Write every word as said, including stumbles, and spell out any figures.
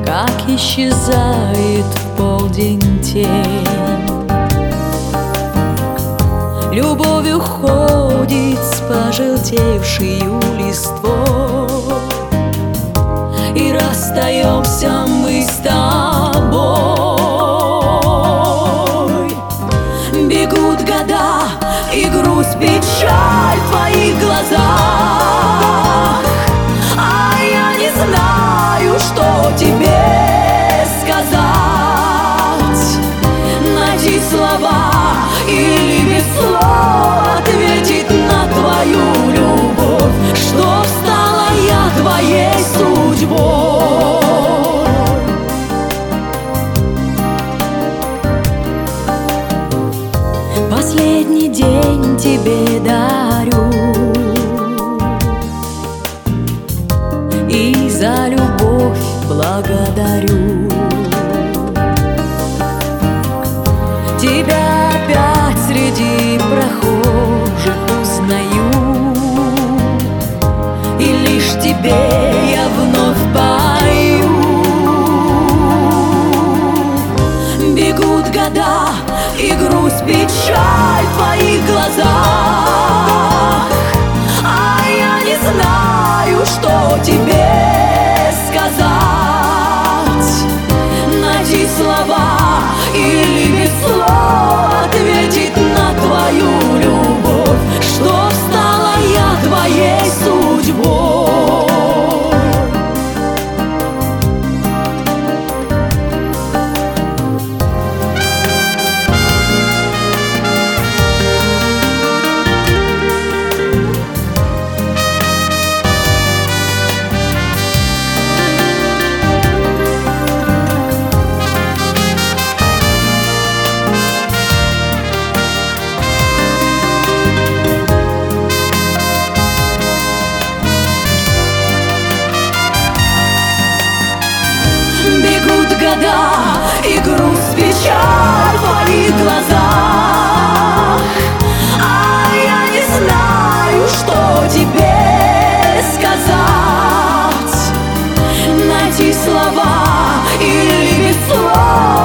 как исчезает в полдень тень. Любовь уходит с пожелтевшею листвой, и расстаемся мы с тобой. Бегут года, и грусть, печаль в твоих глазах, а я не знаю, что тебе сказать. Найти слова или без слов ответить на твою любовь, что стала я твоей судьбой. Последний день тебе дарю, и за любовь благодарю. Тебя опять среди прохожих узнаю, и лишь тебе я вновь пою. Бегут года, и грусть, печаль в твоих глазах, а я не знаю, что тебе сказать. Найти слова или без слов ответить на твою любовь, что стала я твоей судьбой. Бегут года, и грусть, печаль в твоих глазах, а я не знаю, что тебе сказать. Найти слова или без слов